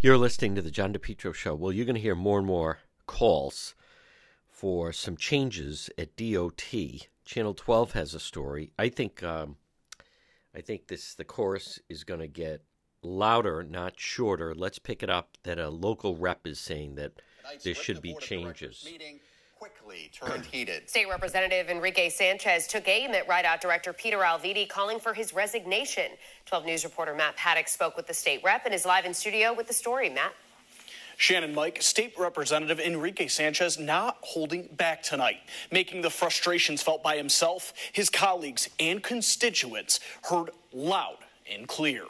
You're listening to the John DePietro Show. Well, you're going to hear more and more calls for some changes at DOT. Channel 12 has a story. I think the chorus is going to get louder, not shorter. Let's pick it up that a local rep is saying that there should be changes. Quickly turned heated. State Representative Enrique Sanchez took aim at RIDOT Director Peter Alviti, calling for his resignation. 12 News reporter Matt Paddock spoke with the state rep and is live in studio with the story. Matt. Shannon, Mike, State Representative Enrique Sanchez not holding back tonight, making the frustrations felt by himself, his colleagues, and constituents heard loud and clear.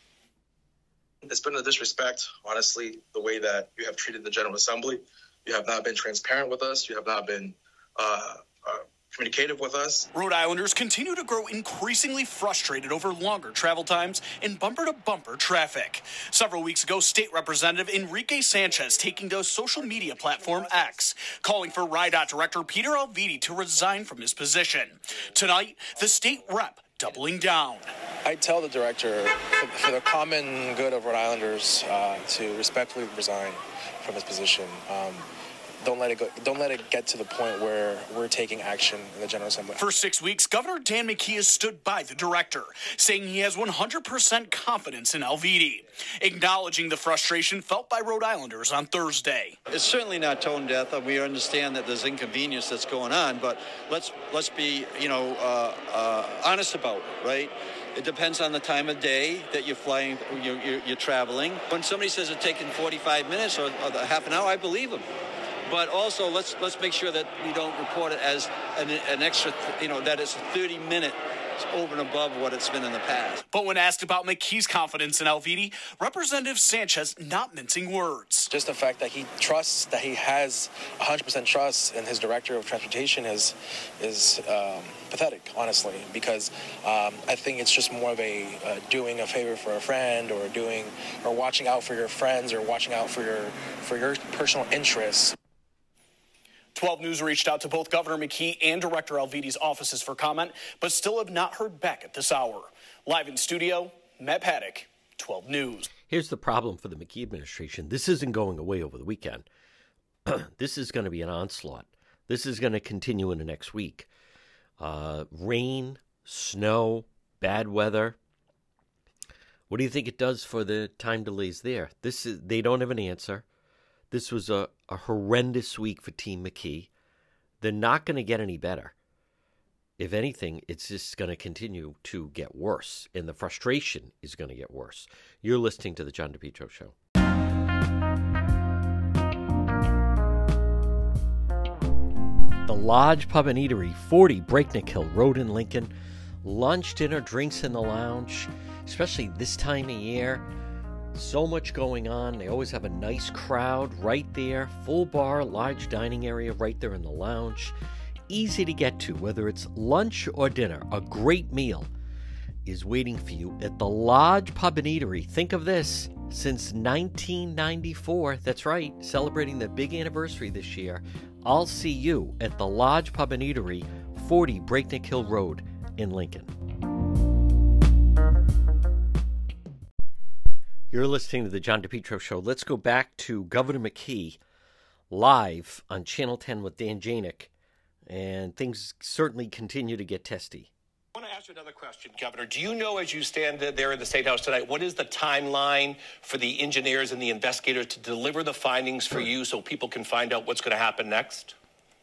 It's been a disrespect, honestly, the way that you have treated the General Assembly. You have not been transparent with us. You have not been communicative with us. Rhode Islanders continue to grow increasingly frustrated over longer travel times and bumper-to-bumper traffic. Several weeks ago, State Representative Enrique Sanchez taking to social media platform X, calling for RIDOT Director Peter Alviti to resign from his position. Tonight, the state rep doubling down. I tell the director, for the common good of Rhode Islanders, to respectfully resign from his position. Don't let it go. Don't let it get to the point where we're taking action in the General Assembly. For 6 weeks, Governor Dan McKee has stood by the director, saying he has 100% confidence in Alviti, acknowledging the frustration felt by Rhode Islanders on Thursday. It's certainly not tone deaf. We understand that there's inconvenience that's going on, but let's be honest about it, right? It depends on the time of day that you're flying, you're traveling. When somebody says it's taking 45 minutes or half an hour, I believe them. But also, let's make sure that we don't report it as an extra, that it's 30 minutes over and above what it's been in the past. But when asked about McKee's confidence in Alviti, Representative Sanchez not mincing words. Just the fact that he trusts, that he has 100% trust in his director of transportation is pathetic, honestly, because I think it's just more of a doing a favor for a friend or watching out for your friends or watching out for your personal interests. 12 News reached out to both Governor McKee and Director Alviti's offices for comment, but still have not heard back at this hour. Live in studio, Matt Paddock, 12 News. Here's the problem for the McKee administration. This isn't going away over the weekend. This is going to be an onslaught. This is going to continue into next week. Rain, snow, bad weather. What do you think it does for the time delays there? They don't have an answer. This was a horrendous week for Team McKee. They're not going to get any better. If anything, it's just going to continue to get worse, and the frustration is going to get worse. You're listening to The John DePietro Show. The Lodge Pub and Eatery, 40 Breakneck Hill Road in Lincoln. Lunch, dinner, drinks in the lounge, especially this time of year. So much going on. They always have a nice crowd right there. Full bar, large dining area right there in the lounge. Easy to get to, whether it's lunch or dinner. A great meal is waiting for you at the Lodge Pub and Eatery. Think of this, since 1994. That's right, celebrating the big anniversary this year. I'll see you at the Lodge Pub and Eatery, 40 Breakneck Hill Road in Lincoln. You're listening to the John DePietro Show. Let's go back to Governor McKee live on Channel 10 with Dan Janik, and things certainly continue to get testy. I want to ask you another question, Governor. Do you know, as you stand there in the State House tonight, what is the timeline for the engineers and the investigators to deliver the findings for you so people can find out what's going to happen next?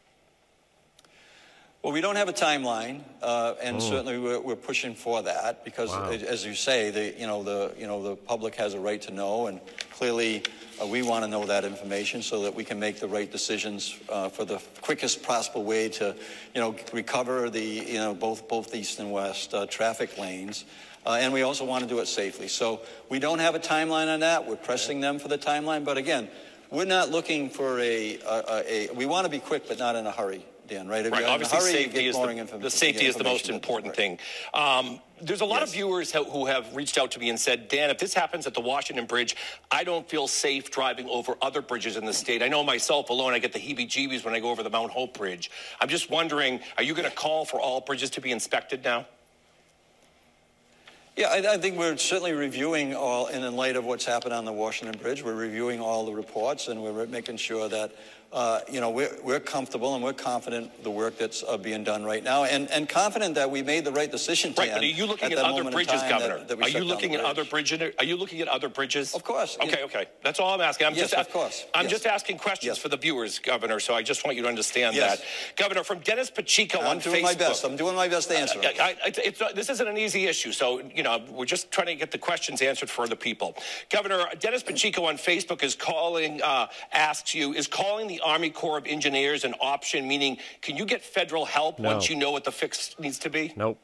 Well, we don't have a timeline, and certainly we're pushing for that because, as you say, the public has a right to know, and clearly we want to know that information so that we can make the right decisions for the quickest possible way to, recover the both east and west traffic lanes, and we also want to do it safely. So we don't have a timeline on that. We're pressing them for the timeline, but again, we're not looking for we want to be quick, but not in a hurry. Dan, right? Right. Obviously, safety is the safety is the most important thing. There's a lot of viewers who have reached out to me and said, Dan, if this happens at the Washington Bridge, I don't feel safe driving over other bridges in the state. I know myself alone, I get the heebie-jeebies when I go over the Mount Hope Bridge. I'm just wondering, are you going to call for all bridges to be inspected now? Yeah, I think we're certainly reviewing all, and in light of what's happened on the Washington Bridge, we're reviewing all the reports, and we're making sure that, we're comfortable and we're confident the work that's being done right now, and confident that we made the right decision. Right, but are you looking at other bridges, Governor? Are you looking at other bridges? Are you looking at other bridges? Of course. Okay. That's all I'm asking. I'm just asking questions for the viewers, Governor. So I just want you to understand that, Governor. From Dennis Pacheco on Facebook. I'm doing my best to answer. This isn't an easy issue, so we're just trying to get the questions answered for the people. Governor, Dennis Pacheco on Facebook is calling the Army Corps of Engineers an option, meaning can you get federal help once you know what the fix needs to be? Nope.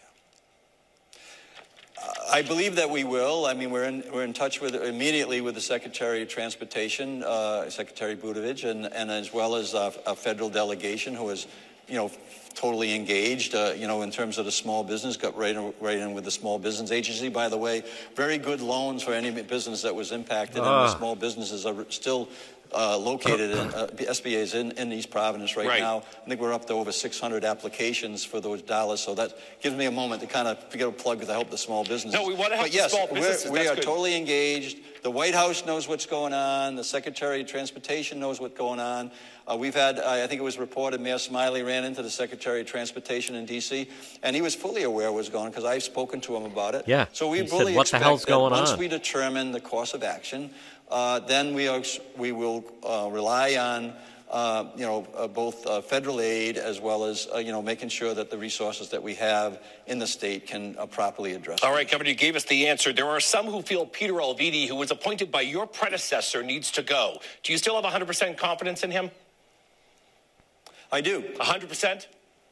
I believe that we will. I mean, we're in touch immediately with the Secretary of Transportation, Secretary Buttigieg, and as well as a federal delegation who is, totally engaged, in terms of the small business, got right in with the Small Business Agency. By the way, very good loans for any business that was impacted, and the small businesses are still located in SBA's in East Providence right now. I think we're up to over 600 applications for those dollars. So that gives me a moment to kind of get a plug to help the small businesses. No, we want to help the small businesses. We are totally engaged. The White House knows what's going on. The Secretary of Transportation knows what's going on. We've had, I think it was reported, Mayor Smiley ran into the Secretary of Transportation in D.C., and he was fully aware of what's going on because I've spoken to him about it. Yeah. So we he fully said, what the hell's going on? Once we determine the course of action, then we will rely on both federal aid as well as making sure that the resources that we have in the state can properly address. All right, Governor, you gave us the answer. There are some who feel Peter Alviti, who was appointed by your predecessor, needs to go. Do you still have 100% confidence in him? I do. 100%?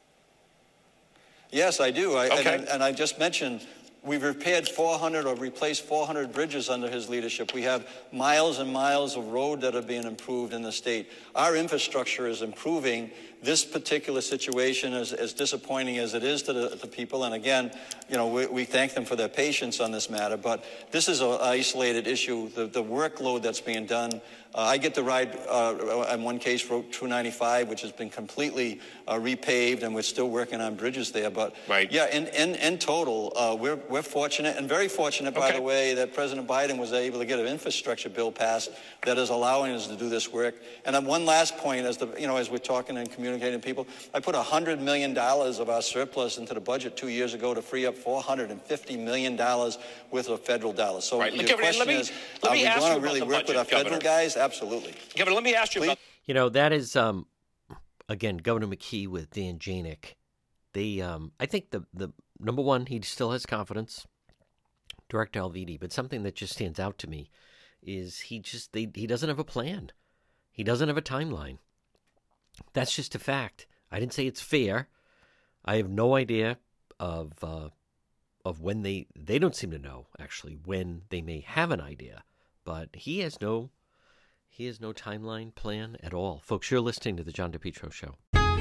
Yes, I do. Okay. And I just mentioned we've repaired 400 or replaced 400 bridges under his leadership. We have miles and miles of road that are being improved in the state. Our infrastructure is improving. This particular situation, as disappointing as it is to the people, and again, we thank them for their patience on this matter, but this is an isolated issue. The workload that's being done, I get to ride, in one case, Route 295, which has been completely repaved, and we're still working on bridges there. But yeah, in total, we're fortunate, and very fortunate, by the way, that President Biden was able to get an infrastructure bill passed that is allowing us to do this work. And then one last point, as we're talking and communicating to people, I put $100 million of our surplus into the budget 2 years ago to free up $450 million worth of federal dollars. So your question is, are we going to really work with our federal guys? Absolutely. Governor, let me ask you about... that is, again, Governor McKee with Dan Janik. They, I think the number one, he still has confidence, Director Alviti, but something that just stands out to me is he doesn't have a plan. He doesn't have a timeline. That's just a fact. I didn't say it's fair. I have no idea of when they don't seem to know, actually, when they may have an idea. But he has no timeline plan at all. Folks, you're listening to The John DePetro Show.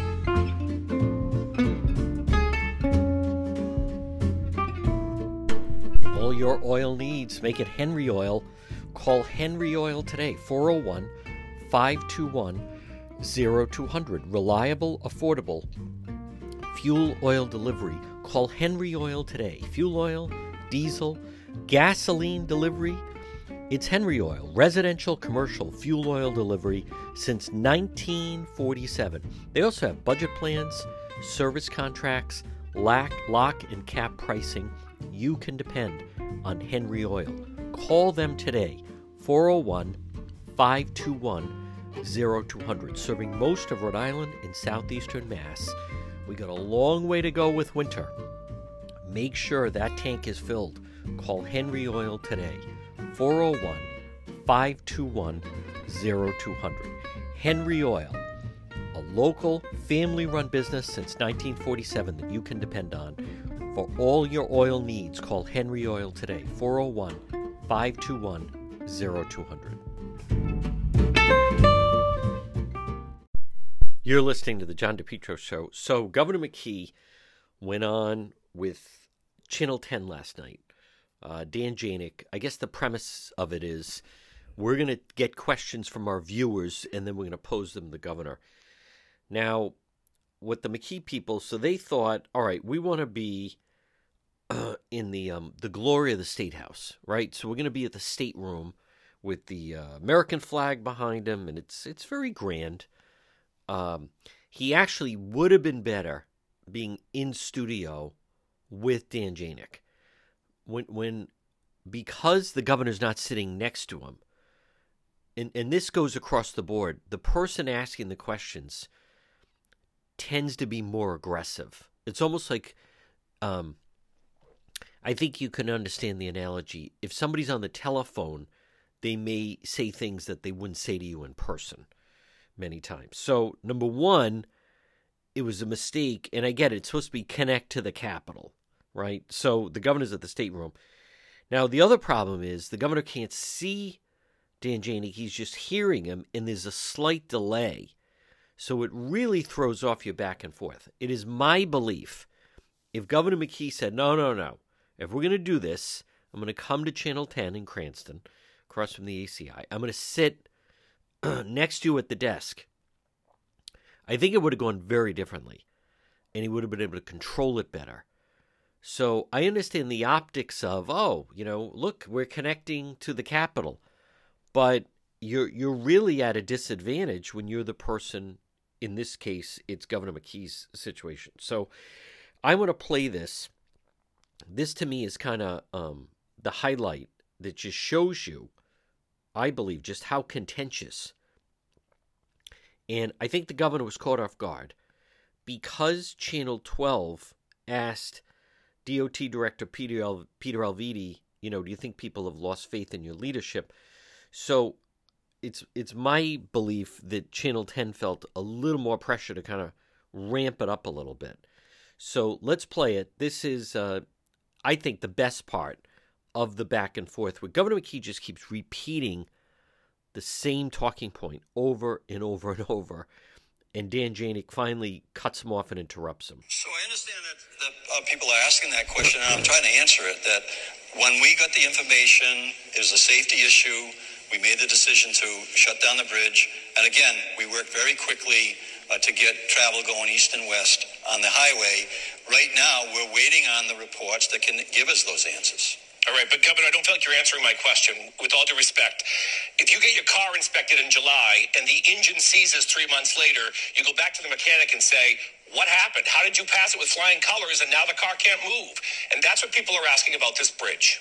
All your oil needs, make it Henry Oil. Call Henry Oil today, 401-521-0200. Reliable, affordable fuel oil delivery. Call Henry Oil today. Fuel oil, diesel, gasoline delivery. It's Henry Oil, residential, commercial fuel oil delivery since 1947. They also have budget plans, service contracts, lock and cap pricing. You can depend on Henry Oil. Call them today, 401-521-0200. Serving most of Rhode Island and southeastern Mass. We got a long way to go with winter. Make sure that tank is filled. Call Henry Oil today, 401-521-0200. Henry Oil, a local family-run business since 1947 that you can depend on. For all your oil needs, call Henry Oil today, 401-521-0200. You're listening to The John DePetro Show. So Governor McKee went on with Channel 10 last night. Dan Janik, I guess the premise of it is we're going to get questions from our viewers and then we're going to pose them to the governor. Now, what the McKee people, so they thought, all right, we want to be in the glory of the State House, right? So we're going to be at the State Room with the American flag behind him, and it's very grand. He actually would have been better being in studio with Dan Janik. Because the governor's not sitting next to him, and this goes across the board, the person asking the questions tends to be more aggressive. It's almost like, I think you can understand the analogy. If somebody's on the telephone, they may say things that they wouldn't say to you in person many times. So, number one, it was a mistake, and I get it. It's supposed to be connect to the Capitol, right? So the governor's at the State Room. Now, the other problem is the governor can't see Dan Janik. He's just hearing him, and there's a slight delay. So it really throws off your back and forth. It is my belief, if Governor McKee said, no, if we're going to do this, I'm going to come to Channel 10 in Cranston, across from the ACI. I'm going to sit next to you at the desk. I think it would have gone very differently, and he would have been able to control it better. So I understand the optics of, look, we're connecting to the Capitol, but you're really at a disadvantage when you're the person. In this case, it's Governor McKee's situation. So I want to play this. This to me is kind of the highlight that just shows you, I believe, just how contentious. And I think the governor was caught off guard because Channel 12 asked DOT Director Peter Alviti, do you think people have lost faith in your leadership? So it's my belief that Channel 10 felt a little more pressure to kind of ramp it up a little bit. So let's play it. This is, I think, the best part of the back and forth, where Governor McKee just keeps repeating the same talking point over and over and over, and Dan Janik finally cuts him off and interrupts him. So I understand that people are asking that question, and I'm trying to answer it, that when we got the information, it was a safety issue. We made the decision to shut down the bridge. And again, we worked very quickly to get travel going east and west on the highway. Right now, we're waiting on the reports that can give us those answers. All right, but Governor, I don't feel like you're answering my question. With all due respect, if you get your car inspected in July and the engine seizes 3 months later, you go back to the mechanic and say, what happened? How did you pass it with flying colors and now the car can't move? And that's what people are asking about this bridge.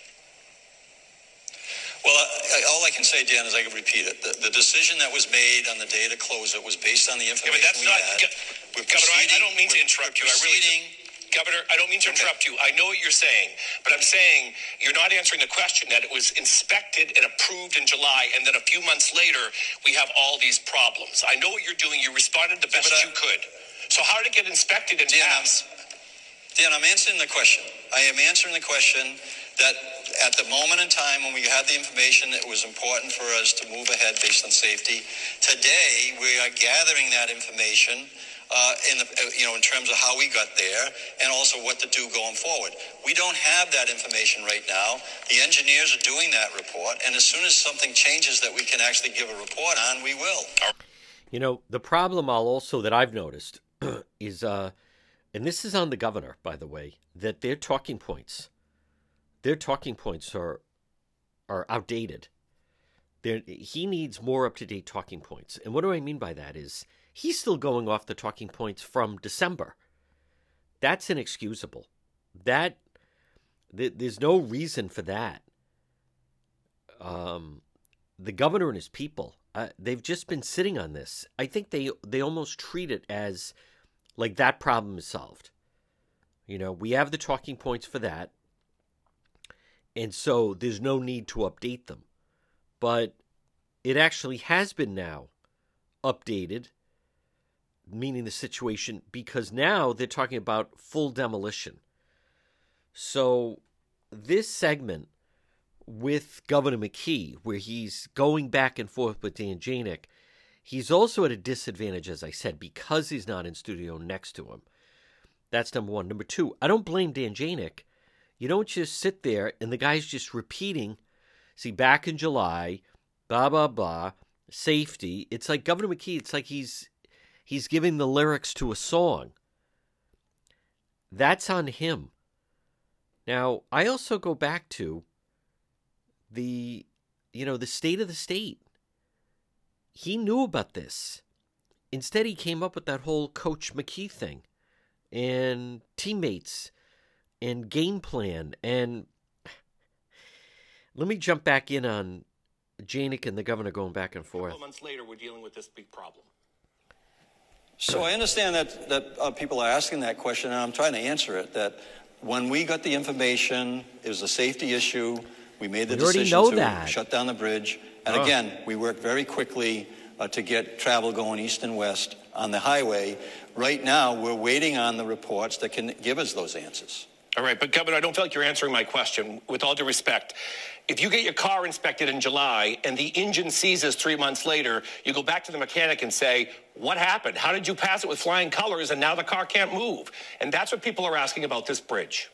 Well, all I can say, Dan, is I can repeat it. The decision that was made on the day to close it was based on the information we had. Governor, I don't mean to interrupt you. Governor, I don't mean to interrupt you. I know what you're saying, but I'm saying you're not answering the question that it was inspected and approved in July, and then a few months later, we have all these problems. I know what you're doing. You responded the best you could. So how did it get inspected and passed? Dan, I'm answering the question. I am answering the question that at the moment in time when we had the information, it was important for us to move ahead based on safety. Today, we are gathering that information in terms of how we got there and also what to do going forward. We don't have that information right now. The engineers are doing that report, and as soon as something changes that we can actually give a report on, we will. The problem that I've noticed is, and this is on the governor, by the way, that their talking points are outdated. He needs more up-to-date talking points. And what do I mean by that is he's still going off the talking points from December. That's inexcusable. There's no reason for that. The governor and his people, they've just been sitting on this. I think they almost treat it as like that problem is solved. We have the talking points for that. And so there's no need to update them. But it actually has been now updated, meaning the situation, because now they're talking about full demolition. So this segment with Governor McKee, where he's going back and forth with Dan Janik, he's also at a disadvantage, as I said, because he's not in studio next to him. That's number one. Number two, I don't blame Dan Janik. You don't just sit there and the guy's just repeating, see, back in July, blah, blah, blah, safety. It's like Governor McKee, it's like he's giving the lyrics to a song. That's on him. Now, I also go back to the state of the state. He knew about this. Instead, he came up with that whole Coach McKee thing and teammates and game plan. And let me jump back in on Janik and the governor going back and forth. A couple of months later, we're dealing with this big problem. So I understand that people are asking that question, and I'm trying to answer it, that when we got the information, it was a safety issue. We made the decision to shut down the bridge. And again, we worked very quickly to get travel going east and west on the highway. Right now, we're waiting on the reports that can give us those answers. All right, but Governor, I don't feel like you're answering my question. With all due respect, if you get your car inspected in July and the engine seizes 3 months later, you go back to the mechanic and say, what happened? How did you pass it with flying colors and now the car can't move? And that's what people are asking about this bridge.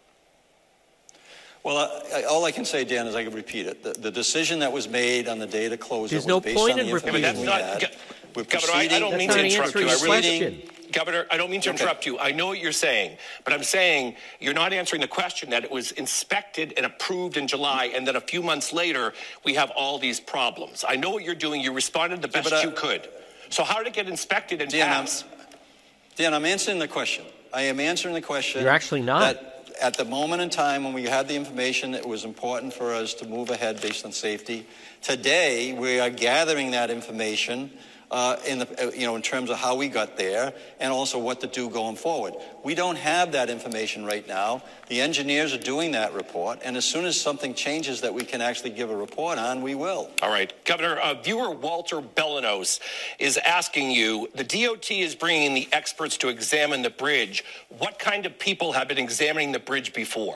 Well, all I can say, Dan, is I can repeat it. The decision that was made on the day to close it was based on the information we had. Governor, I don't mean to interrupt you. Governor, I don't mean to interrupt you. I know what you're saying, but I'm saying you're not answering the question that it was inspected and approved in July, and then a few months later, we have all these problems. I know what you're doing. You responded the best you could. So how did it get inspected and pass? Dan, I'm answering the question. I am answering the question. You're actually not. That at the moment in time when we had the information, it was important for us to move ahead based on safety. Today, we are gathering that information in terms of how we got there and also what to do going forward. We don't have that information right now. The engineers are doing that report, and as soon as something changes that we can actually give a report on, we will. All right. Governor, viewer Walter Belinos is asking you, the DOT is bringing in the experts to examine the bridge. What kind of people have been examining the bridge before?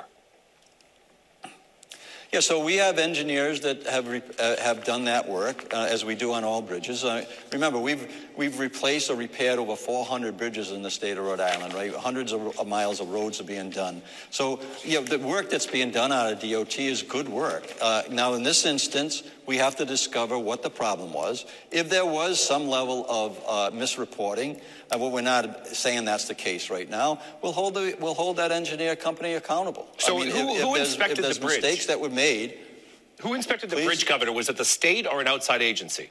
Yeah, so we have engineers that have done that work, as we do on all bridges. Remember, we've replaced or repaired over 400 bridges in the state of Rhode Island, right? Hundreds of miles of roads are being done. So, the work that's being done out of DOT is good work. Now, in this instance, we have to discover what the problem was. If there was some level of misreporting, well, we're not saying that's the case right now. We'll hold that engineer company accountable. So who inspected the bridge? If there's mistakes that were made. Who inspected the bridge, Governor? Was it the state or an outside agency?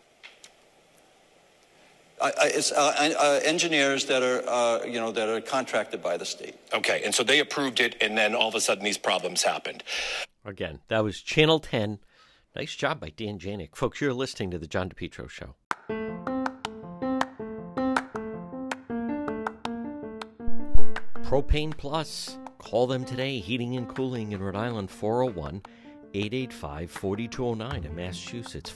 It's engineers that are contracted by the state. Okay, and so they approved it, and then all of a sudden these problems happened. Again, that was Channel 10. Nice job by Dan Janik. Folks, you're listening to The John DePietro Show. Propane Plus. Call them today. Heating and cooling in Rhode Island, 401-885-4209. In Massachusetts,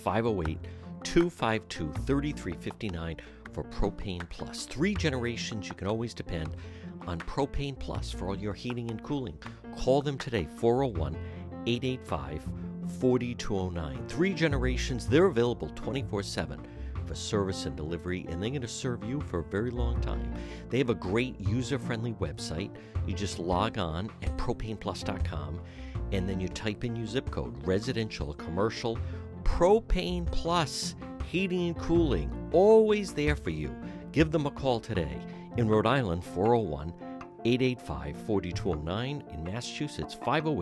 508-252-3359 for Propane Plus. 3 generations you can always depend on Propane Plus for all your heating and cooling. Call them today, 401-885-4209. 3 generations. They're available 24/7 for service and delivery, and they're going to serve you for a very long time. They have a great user-friendly website. You just log on at propaneplus.com, and then you type in your zip code, residential, commercial, Propane Plus, heating and cooling, always there for you. Give them a call today. In Rhode Island, 401-885-4209. In Massachusetts,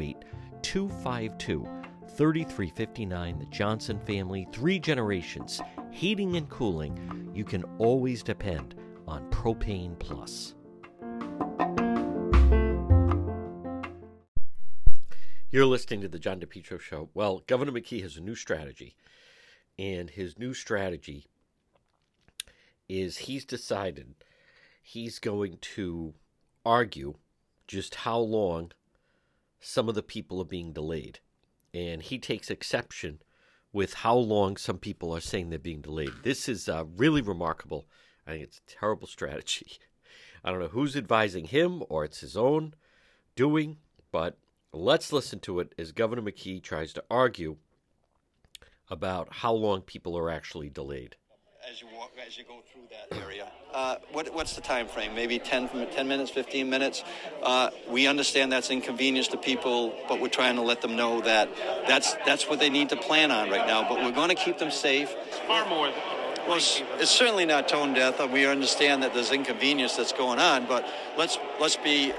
508-252-3359. The Johnson family, 3 generations, heating and cooling. You can always depend on Propane Plus. You're listening to The John DePietro Show. Well, Governor McKee has a new strategy, and his new strategy is he's decided he's going to argue just how long some of the people are being delayed. And he takes exception with how long some people are saying they're being delayed. This is really remarkable. I think it's a terrible strategy. I don't know who's advising him or it's his own doing, but let's listen to it as Governor McKee tries to argue about how long people are actually delayed. As you go through that area, what's the time frame? Maybe 10 minutes, 15 minutes? We understand that's inconvenience to people, but we're trying to let them know that that's what they need to plan on right now. But we're going to keep them safe. Far more. Well, it's certainly not tone deaf. We understand that there's inconvenience that's going on, but let's be,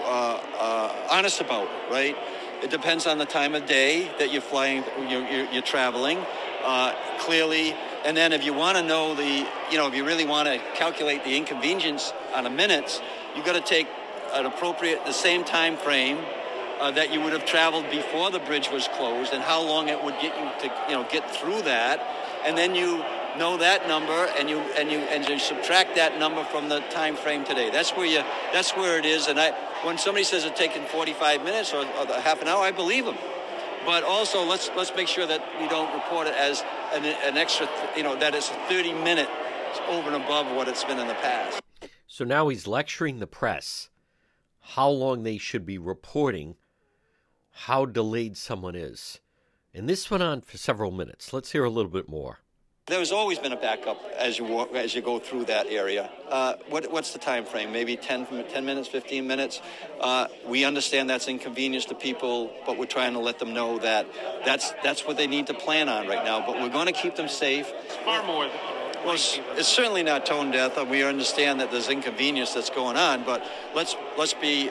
honest about it, right? It depends on the time of day that you're flying, you're traveling, clearly. And then if you want to know if you really want to calculate the inconvenience on a minute, you've got to take the same time frame that you would have traveled before the bridge was closed, and how long it would get you to get through that, and then you know that number, and you subtract that number from the time frame today. That's where it is. And when somebody says it's taken 45 minutes or half an hour, I believe them. But also let's make sure that we don't report it as an extra, that it's 30 minutes over and above what it's been in the past. So now he's lecturing the press how long they should be reporting how delayed someone is. And this went on for several minutes. Let's hear a little bit more. There's always been a backup as you go through that area. What's the time frame? Maybe 10 minutes, 15 minutes. We understand that's inconvenience to people, but we're trying to let them know that that's what they need to plan on right now. But we're going to keep them safe. It's far more than... Well, it's certainly not tone deaf. We understand that there's inconvenience that's going on, but let's be,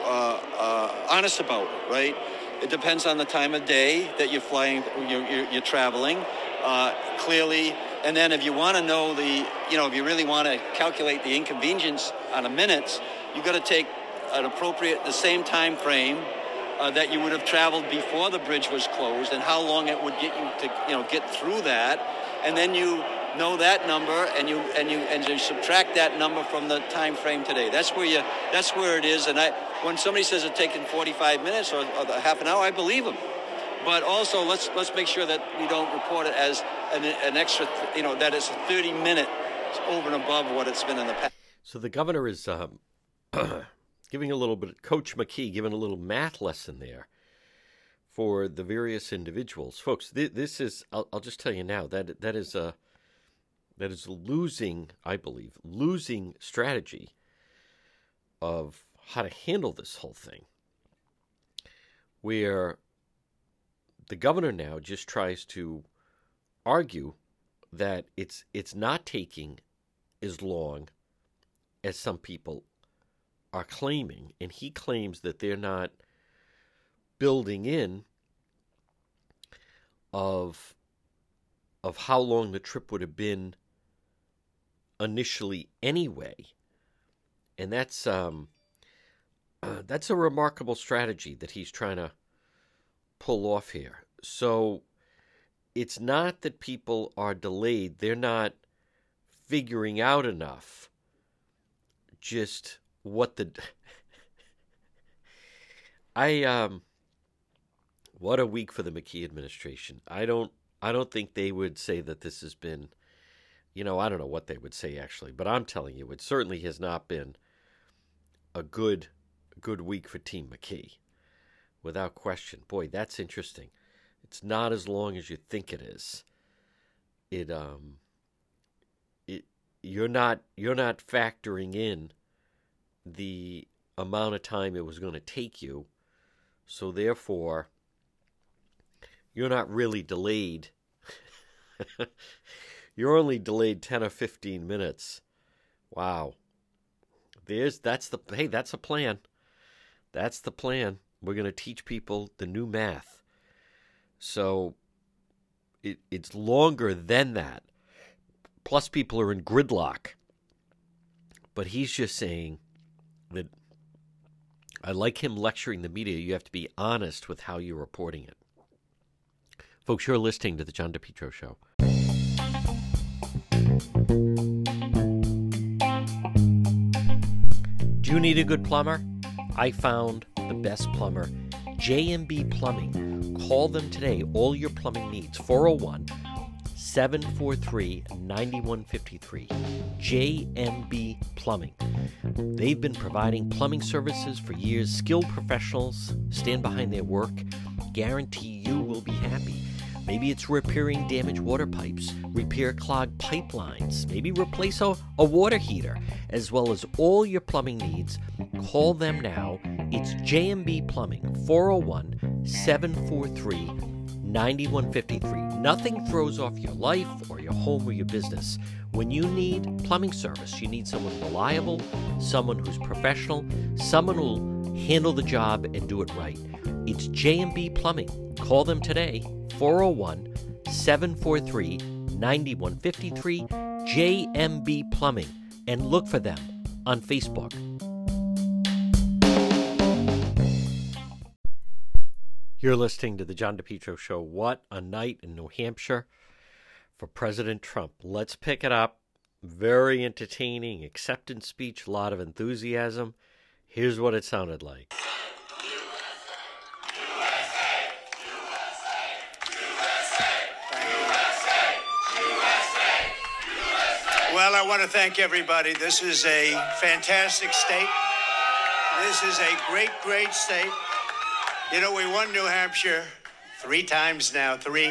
honest about it, right? It depends on the time of day that you're flying, you're traveling, clearly. And then if you want to know if you really want to calculate the inconvenience on a minute, you've got to take the same time frame that you would have traveled before the bridge was closed, and how long it would get you to get through that, and then you know that number, and you subtract that number from the time frame today. That's where it is. And when somebody says it's taken 45 minutes or half an hour, I believe them. But also let's make sure that we don't report it as an extra, that it's 30 minutes over and above what it's been in the past. So the governor is giving a little bit, Coach McKee giving a little math lesson there for the various individuals. Folks, this is, I'll just tell you now, that is a losing strategy of how to handle this whole thing, where the governor now just tries to argue that it's not taking as long as some people are claiming, and he claims that they're not building in of how long the trip would have been initially anyway. And that's a remarkable strategy that he's trying to pull off here. So it's not that people are delayed. They're not figuring out enough just what the... What a week for the McKee administration. I don't think they would say that this has been, I don't know what they would say actually, but I'm telling you, it certainly has not been a good week for Team McKee, without question. Boy, that's interesting. It's not as long as you think it is. You're not factoring in the amount of time it was going to take you, so therefore you're not really delayed. You're only delayed 10 or 15 minutes. Wow. That's a plan. That's the plan. We're going to teach people the new math. So it's longer than that. Plus people are in gridlock. But he's just saying that I like him lecturing the media. You have to be honest with how you're reporting it. Folks, you're listening to The John DePetro Show. Do you need a good plumber? I found the best plumber, JMB Plumbing. Call them today. All your plumbing needs. 401-743-9153. JMB Plumbing. They've been providing plumbing services for years. Skilled professionals stand behind their work. Guarantee you will be happy. Maybe it's repairing damaged water pipes, repair clogged pipelines, maybe replace a water heater, as well as all your plumbing needs. Call them now. It's JMB Plumbing, 401-743-9153. 9153. Nothing throws off your life or your home or your business. When you need plumbing service, you need someone reliable, someone who's professional, someone who'll handle the job and do it right. It's J&B Plumbing. Call them today, 401-743-9153, J&B Plumbing, and look for them on Facebook. You're listening to the John DePietro Show. What a night in New Hampshire for President Trump. Let's pick it up. Very entertaining acceptance speech, a lot of enthusiasm. Here's what it sounded like. Well, I want to thank everybody. This is a fantastic state. This is a great, great state. You know, we won New Hampshire 3 times now. Three.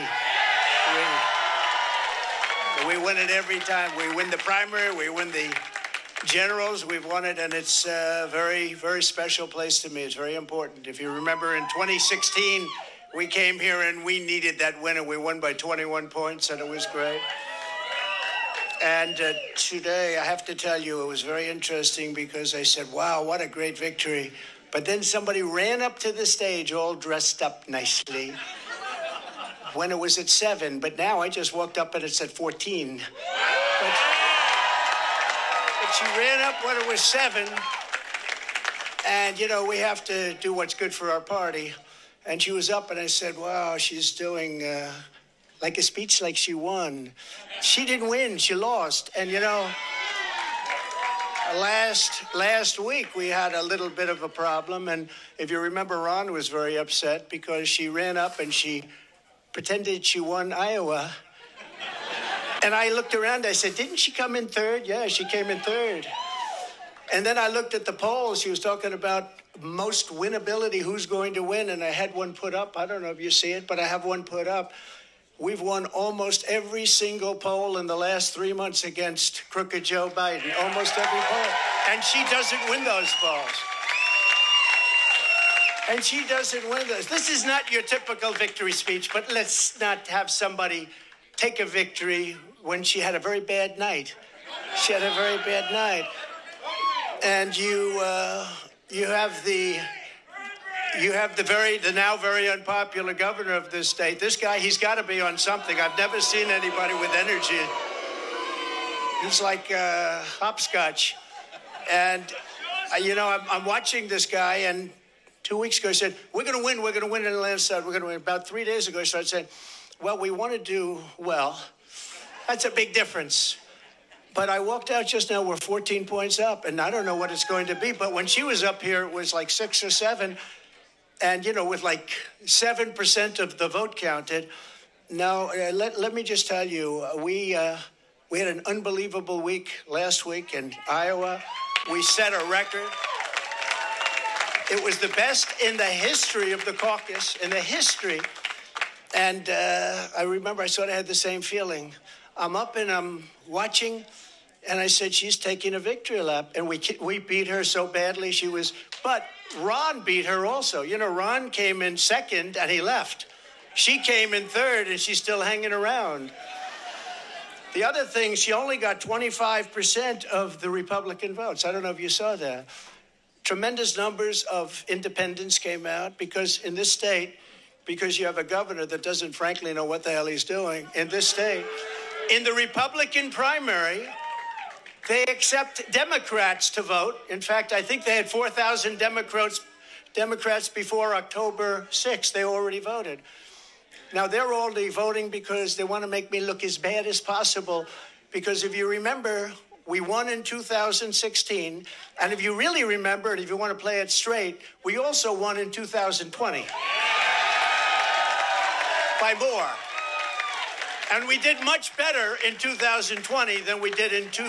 We win it every time. We win the primary. We win the generals. We've won it, and it's a very, very special place to me. It's very important. If you remember, in 2016, we came here and we needed that win, and we won by 21 points, and it was great. And today, I have to tell you, it was very interesting because I said, wow, what a great victory. But then somebody ran up to the stage all dressed up nicely when it was at 7. But now I just walked up and it's at 14. But she ran up when it was 7. And, you know, we have to do what's good for our party. And she was up and I said, wow, she's doing like a speech like she won. She didn't win. She lost. And, you know, last week we had a little bit of a problem, and if you remember, Ron was very upset because she ran up and she pretended she won Iowa. And I looked around, I said, didn't she come in 3rd? Yeah, she came in 3rd. And then I looked at the polls. She was talking about most winnability, who's going to win, and I had one put up. I don't know if you see it, but I have one put up. We've won almost every single poll in the last 3 months against crooked Joe Biden. Almost every poll. And she doesn't win those polls. And she doesn't win those. This is not your typical victory speech, but let's not have somebody take a victory when she had a very bad night. She had a very bad night. And you have the now very unpopular governor of this state. This guy, he's got to be on something. I've never seen anybody with energy. He's like hopscotch. And, you know, I'm watching this guy, and 2 weeks ago he said, we're going to win in the landslide. We're going to win. About 3 days ago he started saying, well, we want to do well. That's a big difference. But I walked out just now, we're 14 points up, and I don't know what it's going to be. But when she was up here, it was like 6 or 7. And, you know, with like 7% of the vote counted. Now, let me just tell you, we had an unbelievable week last week in Iowa. We set a record. It was the best in the history of the caucus, in the history. And I remember I sort of had the same feeling. I'm up and I'm watching, and I said, she's taking a victory lap. And we beat her so badly. But Ron beat her also. You know, Ron came in 2nd and he left. She came in 3rd and she's still hanging around. The other thing, she only got 25% of the Republican votes. I don't know if you saw that. Tremendous numbers of independents came out because in this state, because you have a governor that doesn't frankly know what the hell he's doing in this state, in the Republican primary, they accept Democrats to vote. In fact, I think they had 4,000 Democrats before October 6th. They already voted. Now, they're only voting because they want to make me look as bad as possible. Because if you remember, we won in 2016. And if you really remember, and if you want to play it straight, we also won in 2020. By more. And we did much better in 2020 than we did in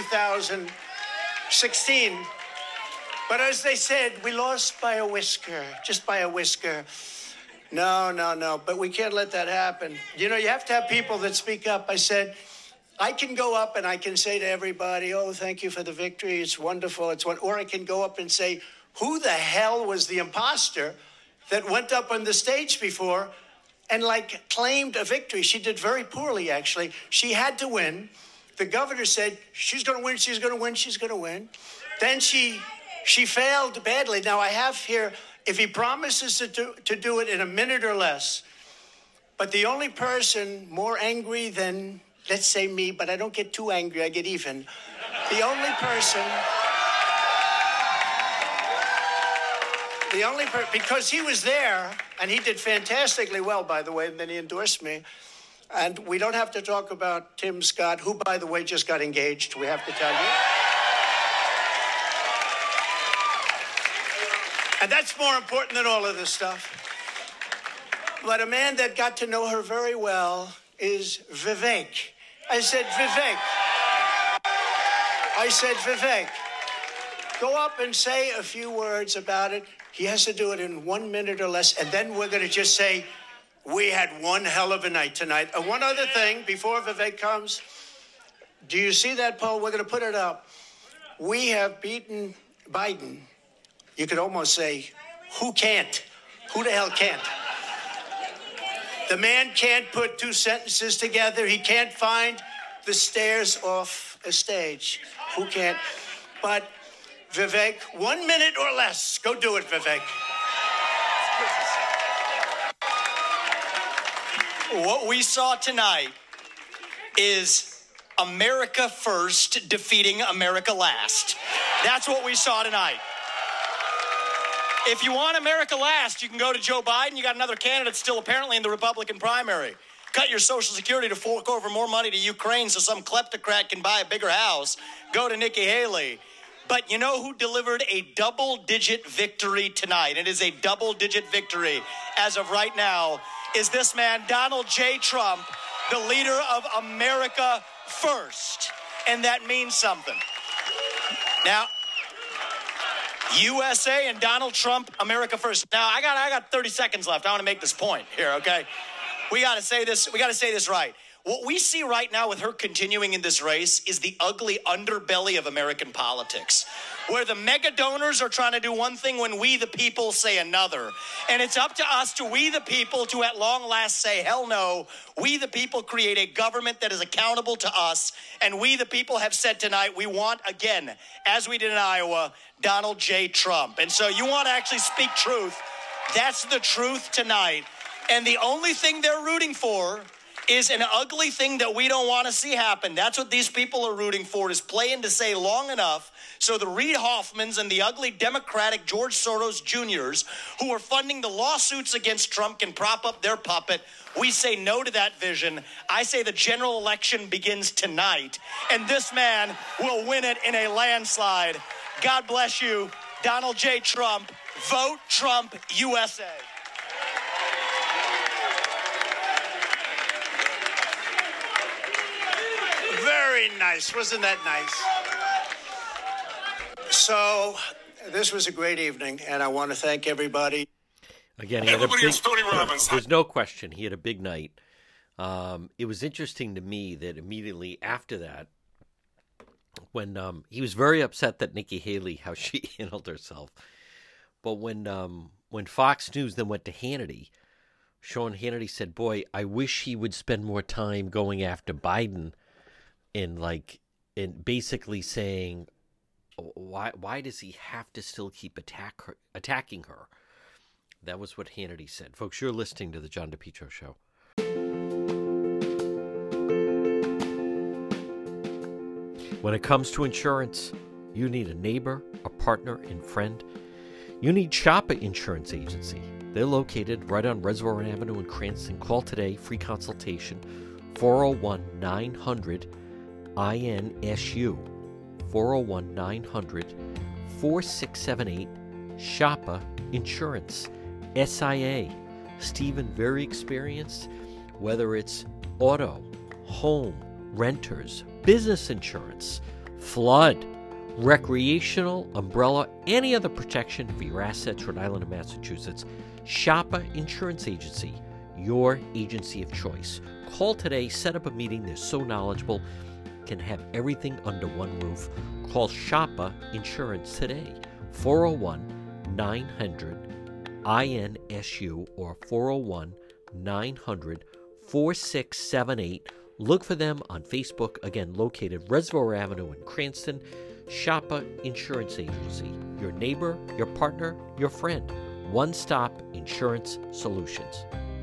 2016. But as they said, we lost by a whisker, just by a whisker. No. But we can't let that happen. You know, you have to have people that speak up. I said, I can go up and I can say to everybody, oh, thank you for the victory. It's wonderful. Or I can go up and say, who the hell was the imposter that went up on the stage before and like claimed a victory. She did very poorly, actually. She had to win. The governor said, she's going to win, she's going to win, she's going to win. Then she failed badly. Now, I have here, if he promises to do it in a minute or less, but the only person more angry than, let's say me, but I don't get too angry, I get even. The only person, because he was there, and he did fantastically well, by the way, and then he endorsed me. And we don't have to talk about Tim Scott, who, by the way, just got engaged, we have to tell you. And that's more important than all of this stuff. But a man that got to know her very well is Vivek. I said, Vivek, go up and say a few words about it. He has to do it in 1 minute or less, and then we're going to just say, we had one hell of a night tonight. And one other thing, before Vivek comes, do you see that poll? We're going to put it up. We have beaten Biden. You could almost say, who can't? Who the hell can't? The man can't put two sentences together. He can't find the stairs off a stage. Who can't? But Vivek, 1 minute or less. Go do it, Vivek. What we saw tonight is America first defeating America last. That's what we saw tonight. If you want America last, you can go to Joe Biden. You got another candidate still apparently in the Republican primary. Cut your Social Security to fork over more money to Ukraine so some kleptocrat can buy a bigger house. Go to Nikki Haley. But you know who delivered a double-digit victory tonight? It is a double-digit victory as of right now. Is this man, Donald J. Trump, the leader of America First. And that means something. Now, USA and Donald Trump, America First. Now, I got 30 seconds left. I want to make this point here, okay? We got to say this right. What we see right now with her continuing in this race is the ugly underbelly of American politics, where the mega donors are trying to do one thing when we, the people, say another. And it's up to us, we, the people, to at long last say, hell no. We, the people, create a government that is accountable to us. And we, the people, have said tonight, we want, again, as we did in Iowa, Donald J. Trump. And so you want to actually speak truth. That's the truth tonight. And the only thing they're rooting for is an ugly thing that we don't want to see happen. That's what these people are rooting for, is playing to say long enough so the Reid Hoffmans and the ugly Democratic George Soros Jr.'s who are funding the lawsuits against Trump can prop up their puppet. We say no to that vision. I say the general election begins tonight, and this man will win it in a landslide. God bless you, Donald J. Trump. Vote Trump, USA. Very nice. Wasn't that nice? So this was a great evening, and I want to thank everybody. Again, he had a big, there's no question he had a big night. It was interesting to me that immediately after that, when he was very upset that Nikki Haley, how she handled herself. But when Fox News then went to Hannity, Sean Hannity said, boy, I wish he would spend more time going after Biden and basically saying, why does he have to still keep attacking her? That was what Hannity said. Folks, you're listening to the John DePetro Show. When it comes to insurance, you need a neighbor, a partner, and friend. You need Shoppa Insurance Agency. They're located right on Reservoir Avenue in Cranston. Call today, free consultation, 401-900-INSU, 401-900-4678, Shoppa Insurance. SIA, Stephen, very experienced, whether it's auto, home, renters, business insurance, flood, recreational, umbrella, any other protection for your assets, Rhode Island and Massachusetts. Shoppa Insurance Agency, your agency of choice. Call today, set up a meeting. They're so knowledgeable, can have everything under one roof. Call Shoppa Insurance today, 401-900-INSU or 1-800-900-4678. Look for them on Facebook, again, located Reservoir Avenue in Cranston. Shoppa Insurance Agency, your neighbor, your partner, your friend. One-stop insurance solutions.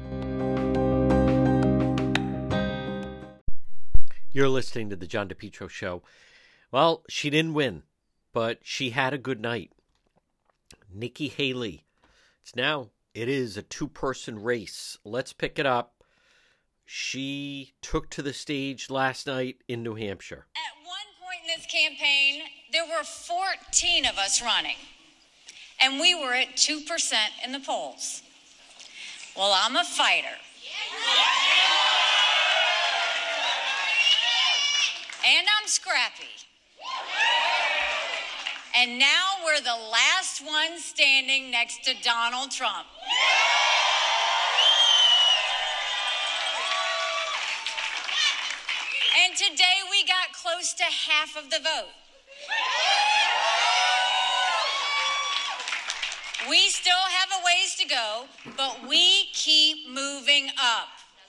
You're listening to the John DePietro Show. Well, she didn't win, but she had a good night. Nikki Haley. It is a two-person race. Let's pick it up. She took to the stage last night in New Hampshire. At one point in this campaign, there were 14 of us running, and we were at 2% in the polls. Well, I'm a fighter. And I'm scrappy. And now we're the last one standing next to Donald Trump. And today we got close to half of the vote. We still have a ways to go, but we keep moving up.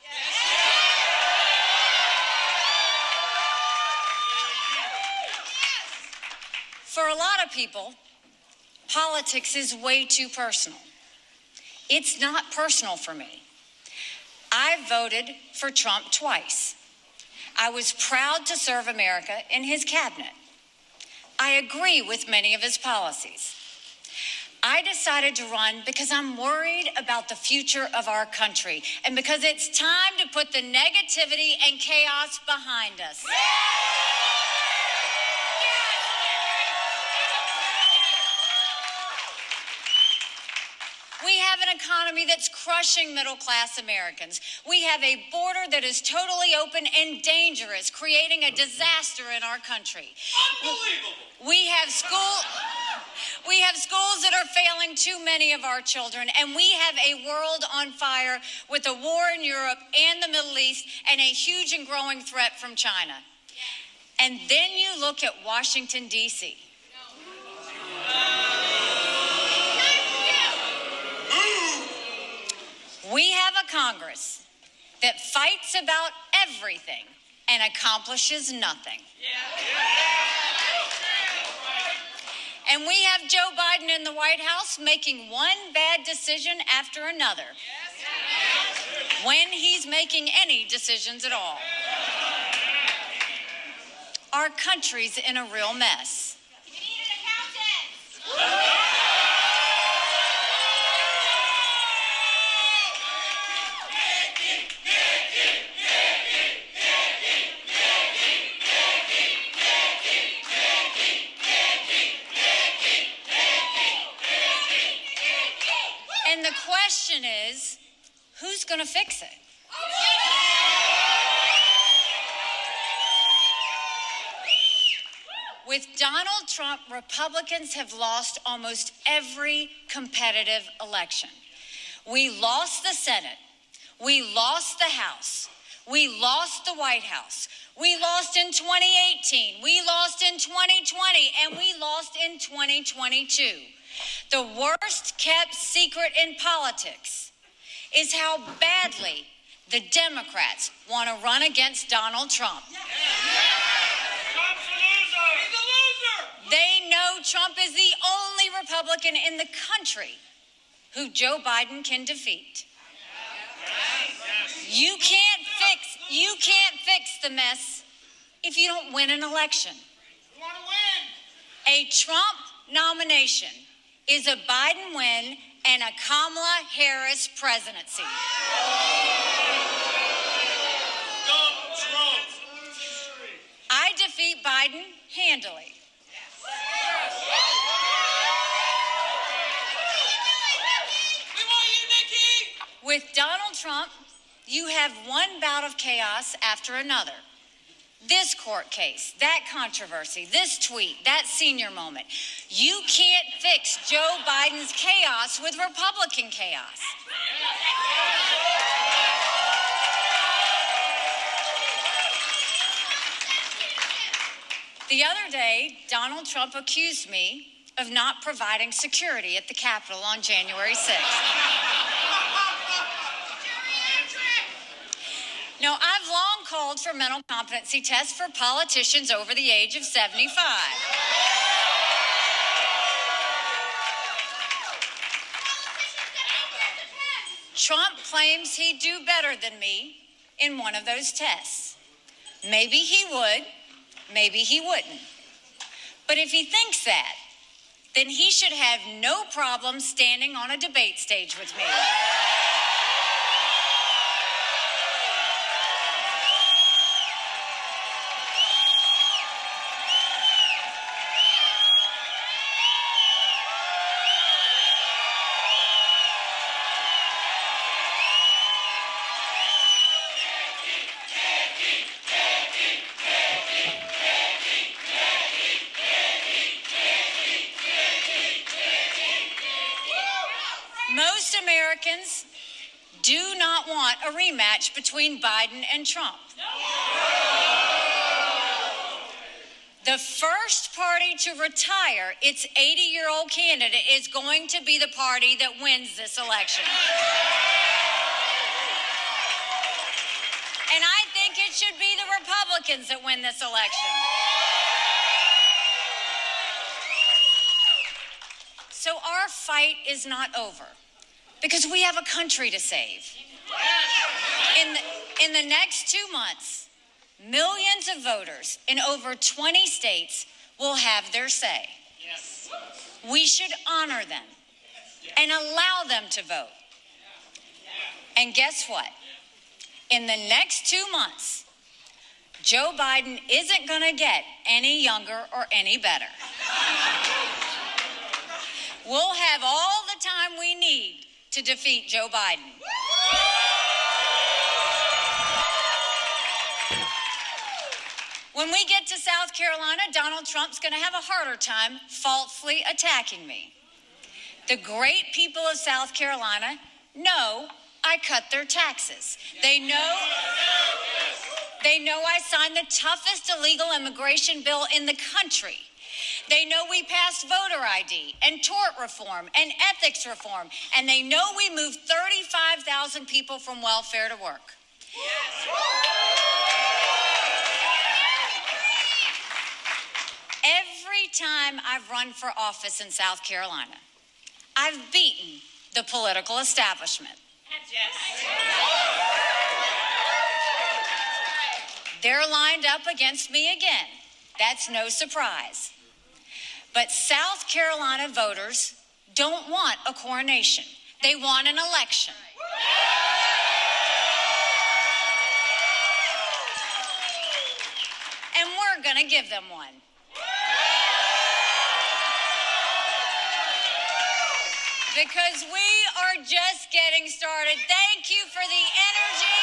For a lot of people, politics is way too personal. It's not personal for me. I voted for Trump twice. I was proud to serve America in his cabinet. I agree with many of his policies. I decided to run because I'm worried about the future of our country and because it's time to put the negativity and chaos behind us. We have an economy that's crushing middle-class Americans. We have a border that is totally open and dangerous, creating a disaster in our country. Unbelievable! We have schools that are failing too many of our children, and we have a world on fire with a war in Europe and the Middle East and a huge and growing threat from China. And then you look at Washington, D.C. We have a Congress that fights about everything and accomplishes nothing. And we have Joe Biden in the White House making one bad decision after another, when he's making any decisions at all. Our country's in a real mess. We need an accountant. And the question is, who's going to fix it? With Donald Trump, Republicans have lost almost every competitive election. We lost the Senate. We lost the House. We lost the White House. We lost in 2018. We lost in 2020. And we lost in 2022. The worst kept secret in politics is how badly the Democrats want to run against Donald Trump. Trump's a loser! He's a loser! They know Trump is the only Republican in the country who Joe Biden can defeat. You can't fix the mess if you don't win an election. You want to win? A Trump nomination is a Biden win and a Kamala Harris presidency. Dump Trump. I defeat Biden handily. We want you, Nikki! With Donald Trump, you have one bout of chaos after another. This court case, that controversy, this tweet, that senior moment. You can't fix Joe Biden's chaos with Republican chaos. The other day, Donald Trump accused me of not providing security at the Capitol on January 6th. Now, I've long called for mental competency tests for politicians over the age of 75. Trump claims he'd do better than me in one of those tests. Maybe he would, maybe he wouldn't. But if he thinks that, then he should have no problem standing on a debate stage with me. Most Americans do not want a rematch between Biden and Trump. The first party to retire its 80-year-old candidate is going to be the party that wins this election. And I think it should be the Republicans that win this election. So our fight is not over, because we have a country to save. In the next 2 months, millions of voters in over 20 states will have their say. We should honor them and allow them to vote. And guess what? In the next 2 months, Joe Biden isn't going to get any younger or any better. We'll have all the time we need to defeat Joe Biden. When we get to South Carolina, Donald Trump's going to have a harder time falsely attacking me. The great people of South Carolina know I cut their taxes. They know I signed the toughest illegal immigration bill in the country. They know we passed voter ID and tort reform and ethics reform. And they know we moved 35,000 people from welfare to work. Every time I've run for office in South Carolina, I've beaten the political establishment. They're lined up against me again. That's no surprise. But South Carolina voters don't want a coronation. They want an election. And we're going to give them one. Because we are just getting started. Thank you for the energy.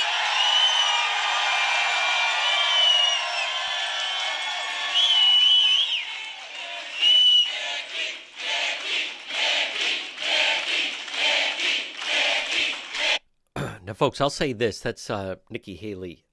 Now, folks, I'll say this. That's Nikki Haley.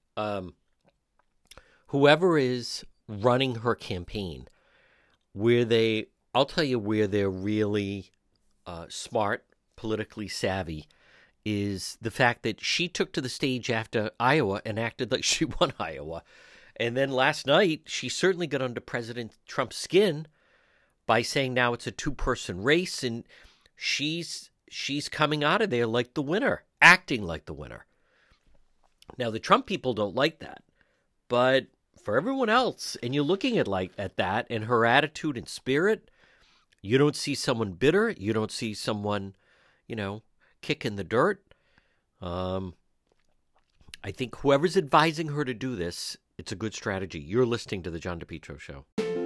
Whoever is running her campaign, I'll tell you where they're really smart, politically savvy, is the fact that she took to the stage after Iowa and acted like she won Iowa. And then last night, she certainly got under President Trump's skin by saying now it's a two-person race, and she's coming out of there like the winner, acting like the winner. Now, the Trump people don't like that, but for everyone else, and you're looking at that and her attitude and spirit, you don't see someone bitter. You don't see someone, kicking the dirt. I think whoever's advising her to do this, it's a good strategy. You're listening to The John DePetro Show.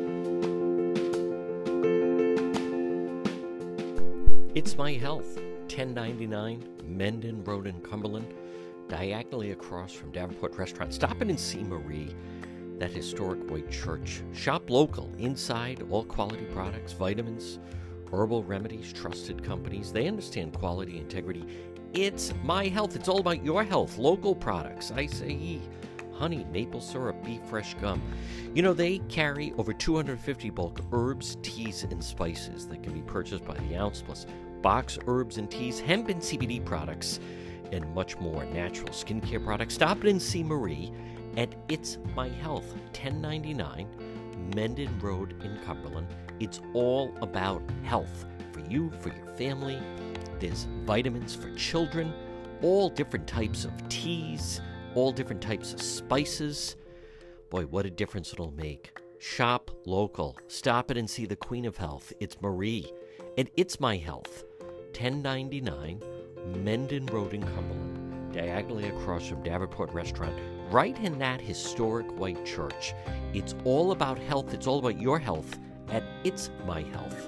It's My Health, 1099 Mendon Road in Cumberland, diagonally across from Davenport Restaurant. Stop in and see Marie, that historic white church. Shop local, inside, all quality products, vitamins, herbal remedies, trusted companies. They understand quality, integrity. It's My Health. It's all about your health. Local products, Acai, honey, maple syrup, beef fresh gum. They carry over 250 bulk herbs, teas, and spices that can be purchased by the ounce, plus box herbs and teas, hemp and CBD products, and much more. Natural skincare products. Stop in and see Marie at It's My Health, 1099 Mendon Road in Cumberland. It's all about health for you, for your family. There's vitamins for children, all different types of teas, all different types of spices. Boy, what a difference it'll make. Shop local. Stop it and see the Queen of Health. It's Marie. And It's My Health, 1099 Mendon Road in Cumberland, diagonally across from Davenport Restaurant, right in that historic white church. It's all about health. It's all about your health at It's My Health.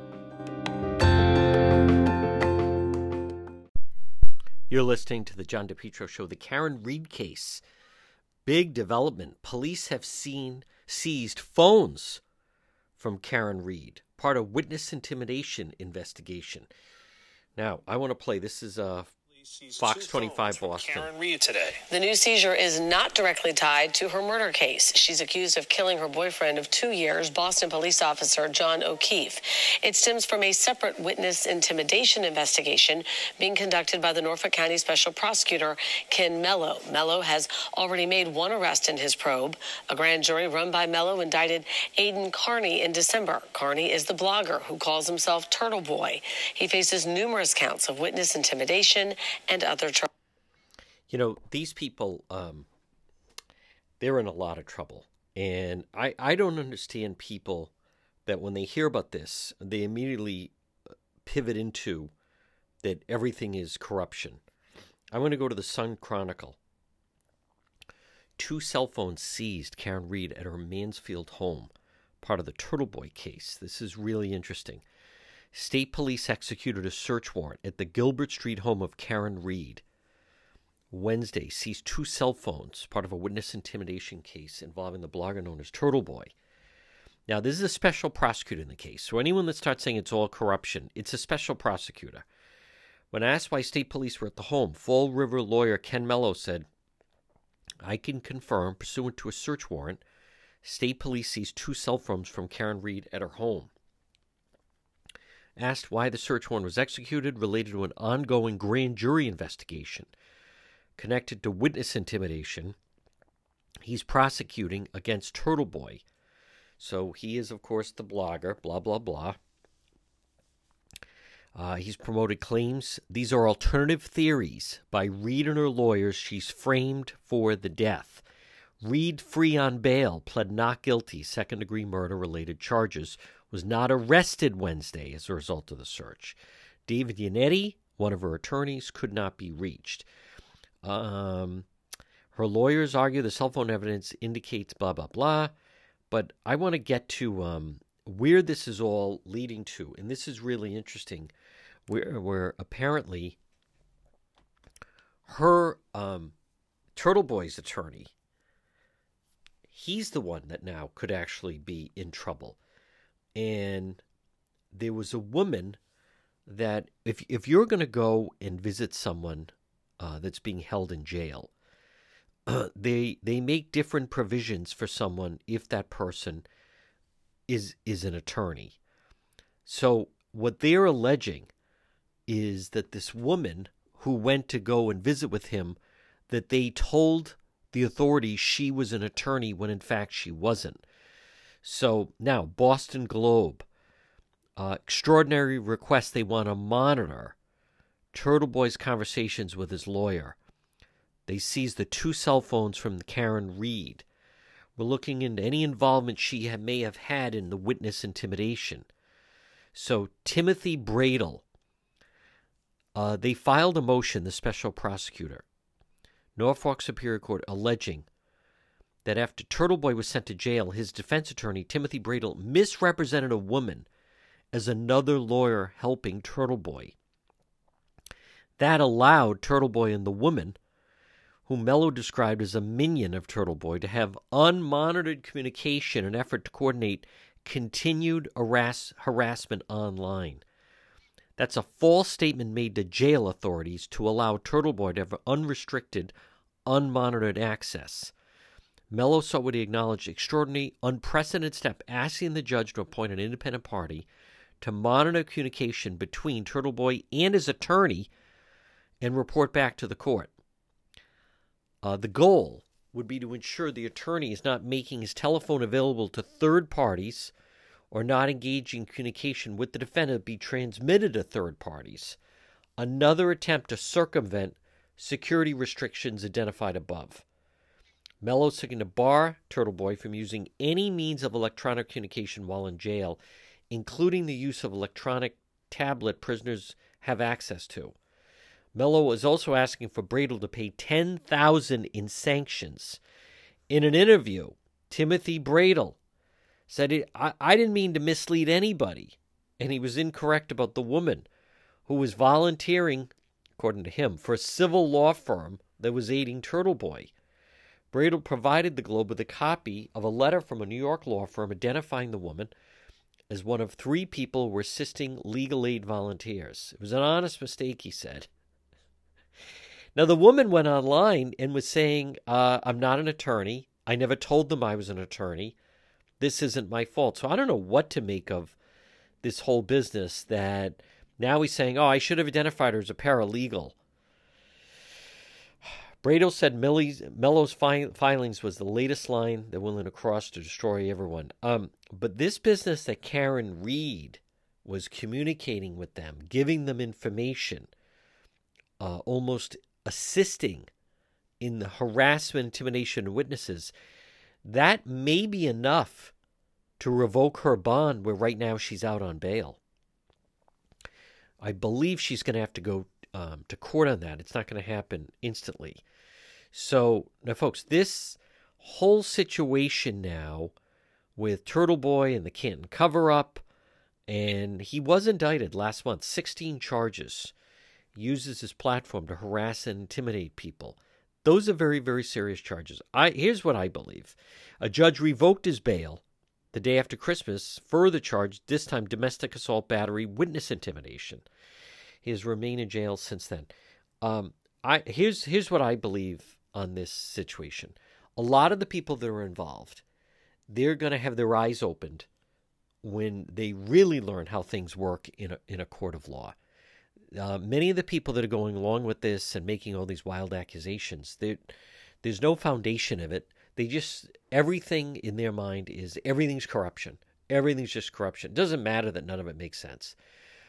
You're listening to the John DePietro Show. The Karen Read case. Big development. Police have seized phones from Karen Read, part of witness intimidation investigation. Now, I want to play. This is Fox 25 Boston. Karen Read today. The new seizure is not directly tied to her murder case. She's accused of killing her boyfriend of 2 years, Boston police officer John O'Keefe. It stems from a separate witness intimidation investigation being conducted by the Norfolk County Special Prosecutor Ken Mello. Mello has already made one arrest in his probe. A grand jury run by Mello indicted Aiden Carney in December. Carney is the blogger who calls himself Turtle Boy. He faces numerous counts of witness intimidation and other charges. You know, these people, they're in a lot of trouble. And I don't understand people that when they hear about this, they immediately pivot into that everything is corruption. I'm going to go to the Sun Chronicle. 2 cell phones seized, Karen Read, at her Mansfield home, part of the Turtle Boy case. This is really interesting. State police executed a search warrant at the Gilbert Street home of Karen Read. Wednesday seized 2 cell phones, part of a witness intimidation case involving the blogger known as Turtle Boy. Now, this is a special prosecutor in the case, so anyone that starts saying it's all corruption, it's a special prosecutor. When asked why state police were at the home, Fall River lawyer Ken Mello said, "I can confirm, pursuant to a search warrant, state police seized 2 cell phones from Karen Read at her home." Asked why the search warrant was executed, related to an ongoing grand jury investigation connected to witness intimidation. He's prosecuting against Turtle Boy. So he is, of course, the blogger, blah, blah, blah. He's promoted claims. These are alternative theories by Read and her lawyers. She's framed for the death. Read, free on bail, pled not guilty, second-degree murder-related charges, was not arrested Wednesday as a result of the search. David Yannetti, one of her attorneys, could not be reached. Her lawyers argue the cell phone evidence indicates blah, blah, blah. But I want to get to where this is all leading to. And this is really interesting, where apparently her Turtle Boy's attorney, he's the one that now could actually be in trouble. And there was a woman that if you're going to go and visit someone that's being held in jail, they make different provisions for someone if that person is an attorney. So what they're alleging is that this woman who went to go and visit with him, that they told the authorities she was an attorney when in fact she wasn't. So now, Boston Globe, extraordinary request. They want to monitor Turtle Boy's conversations with his lawyer. They seized the 2 cell phones from Karen Read. We're looking into any involvement she may have had in the witness intimidation. So Timothy Bradle, they filed a motion, the special prosecutor, Norfolk Superior Court, alleging that after Turtle Boy was sent to jail, his defense attorney, Timothy Bradle, misrepresented a woman as another lawyer helping Turtle Boy. That allowed Turtle Boy and the woman, whom Mello described as a minion of Turtle Boy, to have unmonitored communication in an effort to coordinate continued harassment online. That's a false statement made to jail authorities to allow Turtle Boy to have unrestricted, unmonitored access. Mello saw what he acknowledged extraordinary, unprecedented step, asking the judge to appoint an independent party to monitor communication between Turtle Boy and his attorney and report back to the court. The goal would be to ensure the attorney is not making his telephone available to third parties or not engaging in communication with the defendant be transmitted to third parties. Another attempt to circumvent security restrictions identified above. Mello is seeking to bar Turtle Boy from using any means of electronic communication while in jail, including the use of electronic tablet prisoners have access to. Mello is also asking for Bradel to pay $10,000 in sanctions. In an interview, Timothy Bradel said, I didn't mean to mislead anybody, and he was incorrect about the woman who was volunteering, according to him, for a civil law firm that was aiding Turtle Boy. Bradel provided the Globe with a copy of a letter from a New York law firm identifying the woman as one of 3 people who were assisting legal aid volunteers. It was an honest mistake, he said. Now, the woman went online and was saying, I'm not an attorney. I never told them I was an attorney. This isn't my fault. So I don't know what to make of this whole business that now he's saying, I should have identified her as a paralegal. Bradel said Mello's filings was the latest line they're willing to cross to destroy everyone. But this business that Karen Reed was communicating with them, giving them information, almost assisting in the harassment, intimidation of witnesses, that may be enough to revoke her bond where right now she's out on bail. I believe she's going to have to go to court on that. It's not going to happen instantly. So, now folks, this whole situation now with Turtle Boy and the Canton cover-up, and he was indicted last month, 16 charges. He uses his platform to harass and intimidate people. Those are very, very serious charges. Here's what I believe. A judge revoked his bail the day after Christmas, further charged, this time domestic assault, battery, witness intimidation. He has remained in jail since then. Here's what I believe on this situation. A lot of the people that are involved, they're going to have their eyes opened when they really learn how things work in a court of law. Many of the people that are going along with this and making all these wild accusations, there's no foundation of it. They just, everything in their mind is everything's corruption. Everything's just corruption. It doesn't matter that none of it makes sense.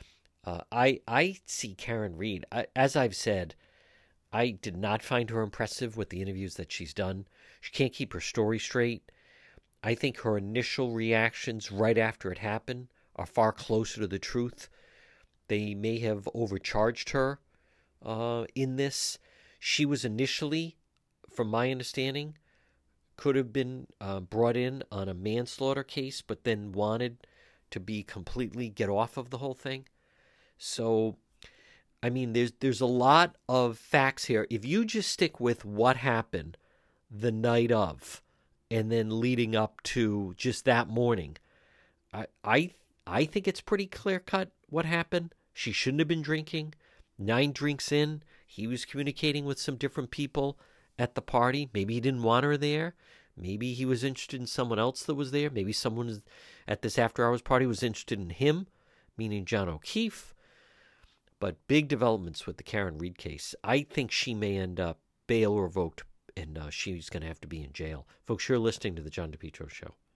I see Karen Reed, as I've said, I did not find her impressive with the interviews that she's done. She can't keep her story straight. I think her initial reactions right after it happened are far closer to the truth. They may have overcharged her in this. She was initially, from my understanding, could have been brought in on a manslaughter case, but then wanted to be completely get off of the whole thing. So, I mean, there's a lot of facts here. If you just stick with what happened the night of and then leading up to just that morning, I think it's pretty clear-cut what happened. She shouldn't have been drinking. 9 drinks in, he was communicating with some different people at the party. Maybe he didn't want her there. Maybe he was interested in someone else that was there. Maybe someone at this after-hours party was interested in him, meaning John O'Keefe. But big developments with the Karen Reed case. I think she may end up bail revoked, and she's going to have to be in jail. Folks, you're listening to The John DePetro Show.